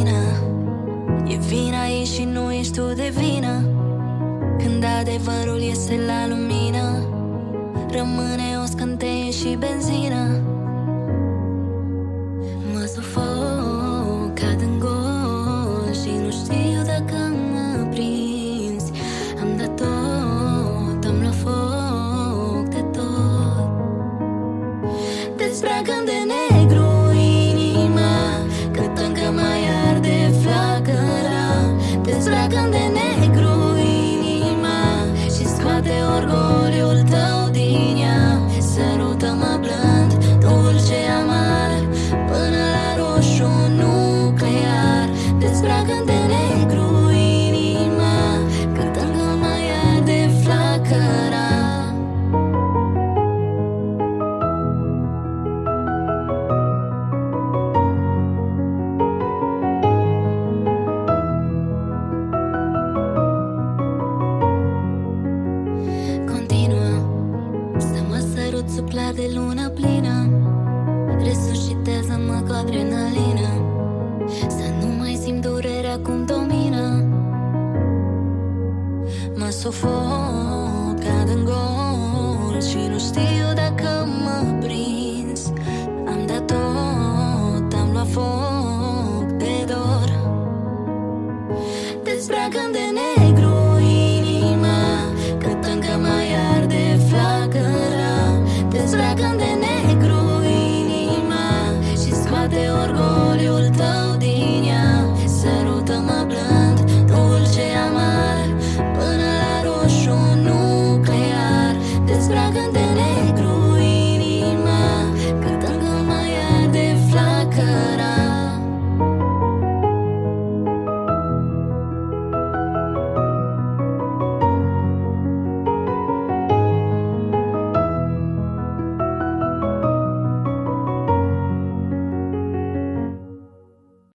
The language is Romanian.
vină. E vina ei și nu ești tu de vină. Când adevărul iese la lumină, rămâne o scânteie și benzină. Mă sufoc, cad în gol și nu știu dacă mă prinzi. Am dat tot, am luat foc de tot. Dezbracă-mi de negru inima, cât încă mai arde flacăra. Dezbracă-mi de negru inima și scoate orgoliul tău din ea. Sărută-mă blând, dulce, amar, până la roșu nuclear. Dezbracă-mi de negru inima, cât încă mai arde flacăra. Continuă să mă sărut sub clar de lună plină. Resuscitează-mă cu adrenalină, să nu mai simt durerea cum domină. Mă sufoc, cad în gol și nu știu